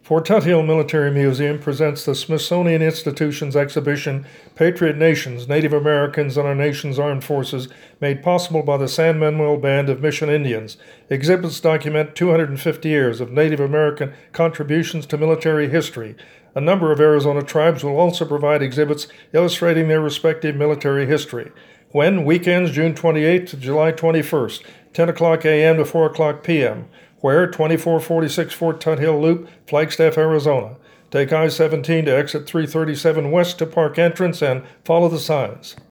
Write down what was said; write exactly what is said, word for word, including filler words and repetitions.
Fort Tuthill Military Museum presents the Smithsonian Institution's exhibition, Patriot Nations, Native Americans and Our Nation's Armed Forces, made possible by the San Manuel Band of Mission Indians. Exhibits document two hundred fifty years of Native American contributions to military history. A number of Arizona tribes will also provide exhibits illustrating their respective military history. When? Weekends, June twenty-eighth to July twenty-first, ten o'clock a m to four o'clock p m Where? twenty-four forty-six Fort Tuthill Loop, Flagstaff, Arizona. Take I seventeen to exit three thirty-seven west to park entrance and follow the signs.